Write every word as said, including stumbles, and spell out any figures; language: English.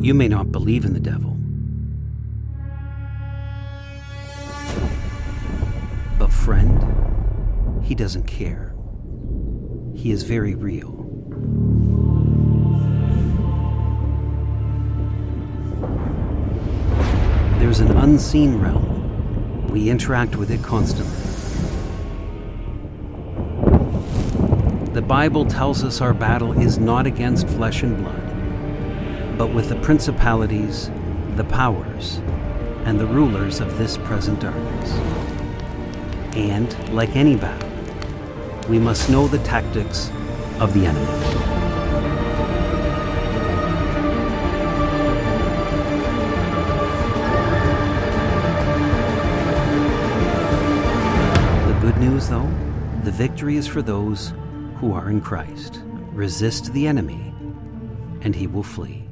You may not believe in the devil, but friend, he doesn't care. He is very real. There's an unseen realm. We interact with it constantly. The Bible tells us our battle is not against flesh and blood, but with the principalities, the powers, and the rulers of this present darkness. And, like any battle, we must know the tactics of the enemy. The good news, though, the victory is for those who are in Christ. Resist the enemy, and he will flee.